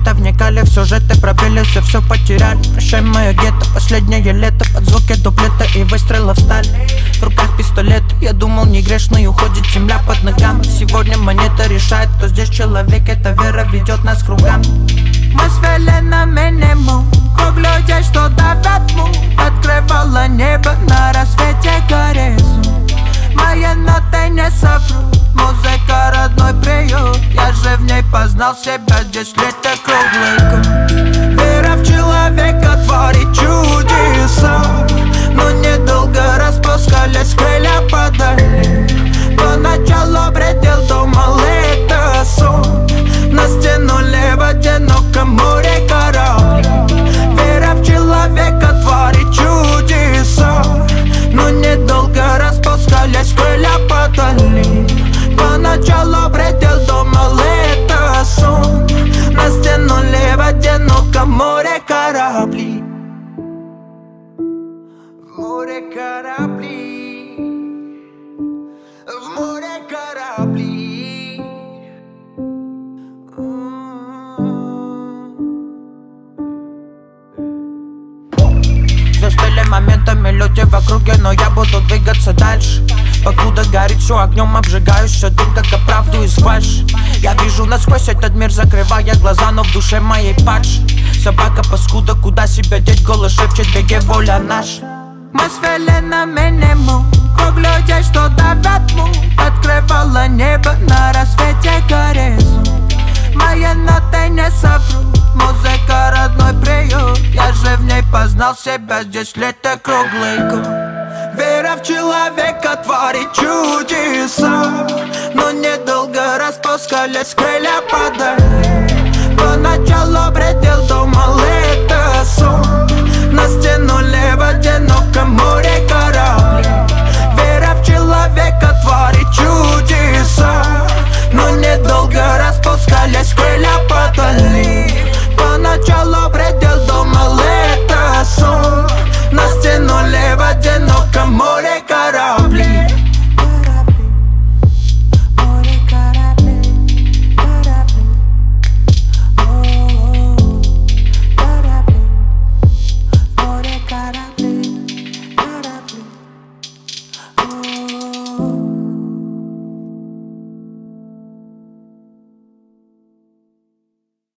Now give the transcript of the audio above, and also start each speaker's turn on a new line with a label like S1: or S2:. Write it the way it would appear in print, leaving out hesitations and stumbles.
S1: где-то вникали в сюжеты, пробились и все потеряли. Прощай, мое гетто, последнее лето, под звуки дуплета и выстрела в сталь. В руках пистолет, я думал, не грешный, уходит земля под ногами. Сегодня монета решает, кто здесь человек, эта вера ведет нас кругами. Мы свели на минимум круг людей, что давят му. Открывала небо на рассвете горизонт. Мои ноты не соврут, музыка родной приют. Я же в ней познал себя, здесь лето круглый год. Вера в человека творит чудеса, но недолго распускались крылья подали. Поначалу предел думал, это сон. Нас тянули в одиноком море корабли. Вера в человека творит чудеса, но недолго распускались крылья подали. Поначалу предел думал, это сон. Нас тянули в одиноком море корабли. В море корабли, в море корабли. Застыли моментами люди в округе, но я буду двигаться дальше. Покуда горит все огнем, обжигающий дым, как оправду из фальши. Я вижу насквозь этот мир, закрывая глаза, но в душе моей падшей. Собака паскуда, куда себя деть, голос шепчет, беги, воля наша. Мы свели на минимум круг людей, что давят му. Открывала небо на рассвете горизонт. Мои ноты не соврут, музыка родной приют. Я же в ней познал себя, здесь лето круглый год. Вера в человека творит чудеса, но недолго распускались крылья подали. Поначалу предел